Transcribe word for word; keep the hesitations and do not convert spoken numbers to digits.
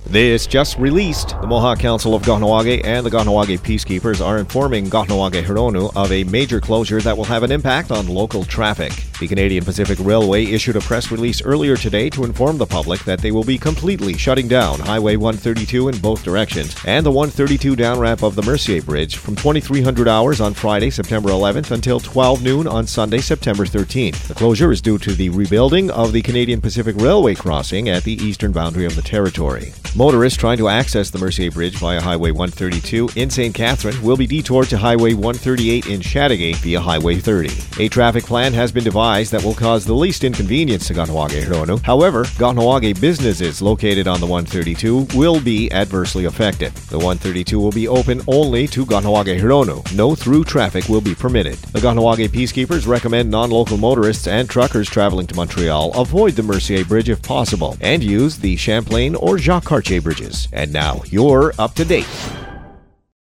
This just released. The Mohawk Council of Kahnawake and the Kahnawake Peacekeepers are informing Kahnawake Hironu of a major closure that will have an impact on local traffic. The Canadian Pacific Railway issued a press release earlier today to inform the public that they will be completely shutting down Highway one thirty-two in both directions and the one thirty-two down ramp of the Mercier Bridge from twenty-three hundred hours on Friday, September eleventh until twelve noon on Sunday, September thirteenth. The closure is due to the rebuilding of the Canadian Pacific Railway crossing at the eastern boundary of the territory. Motorists trying to access the Mercier Bridge via Highway one thirty-two in Saint Catherine will be detoured to Highway one thirty-eight in Chateauguay via Highway thirty. A traffic plan has been devised that will cause the least inconvenience to Kahnawake Hironu. However, Kahnawake businesses located on the one thirty-two will be adversely affected. The one thirty-two will be open only to Kahnawake Hironu. No through traffic will be permitted. The Kahnawake Peacekeepers recommend non-local motorists and truckers traveling to Montreal avoid the Mercier Bridge if possible and use the Champlain or Jacques Cartier bridges. And now, you're up to date.